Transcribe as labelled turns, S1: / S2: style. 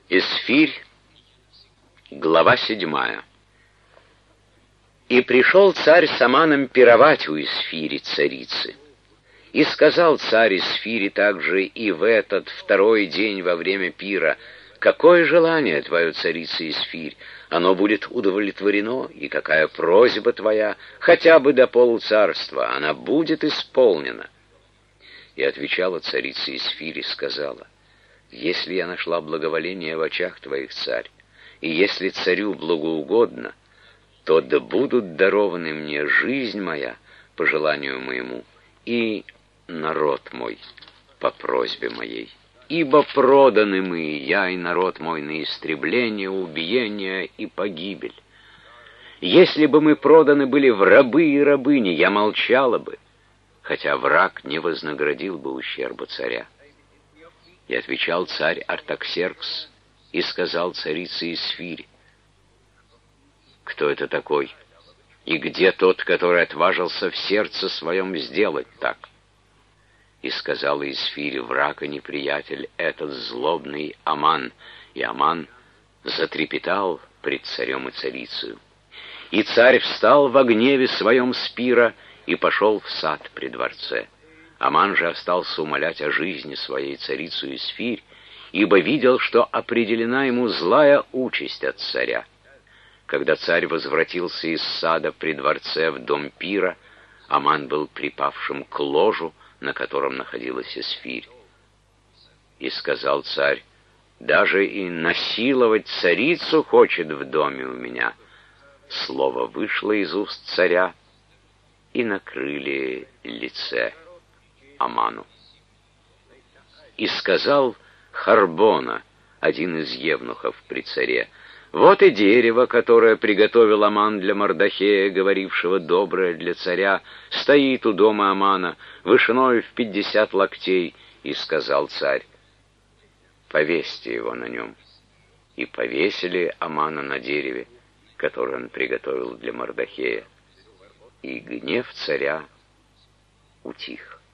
S1: Эсфирь, глава 7. И пришел царь с Аманом пировать у Эсфири, царицы. И сказал царь Эсфири также и в этот второй день во время пира: «Какое желание твое, царица Эсфирь, оно будет удовлетворено, и какая просьба твоя, хотя бы до полуцарства, она будет исполнена». И отвечала царица Эсфирь и сказала: «Если я нашла благоволение в очах твоих, царь, и если царю благоугодно, то да будут дарованы мне жизнь моя по желанию моему и народ мой по просьбе моей. Ибо проданы мы, я и народ мой, на истребление, убиение и погибель. Если бы мы проданы были в рабы и рабыни, я молчала бы, хотя враг не вознаградил бы ущерба царя». И отвечал царь Артаксеркс и сказал царице Эсфирь: «Кто это такой? И где тот, который отважился в сердце своем сделать так?» И сказала Эсфирь: «Враг и неприятель этот злобный Аман». И Аман затрепетал пред царем и царицею. И царь встал во гневе своем с пира и пошел в сад при дворце. Аман же остался умолять о жизни своей царицу Эсфирь, ибо видел, что определена ему злая участь от царя. Когда царь возвратился из сада при дворце в дом пира, Аман был припавшим к ложу, на котором находилась Эсфирь. И сказал царь: «Даже и насиловать царицу хочет в доме у меня». Слово вышло из уст царя, и накрыли лице Аману. И сказал Харбона, один из евнухов при царе: «Вот и дерево, которое приготовил Аман для Мордохея, говорившего доброе для царя, стоит у дома Амана, вышиной в 50 локтей». И сказал царь: «Повесьте его на нем». И повесили Амана на дереве, которое он приготовил для Мордохея. И гнев царя утих.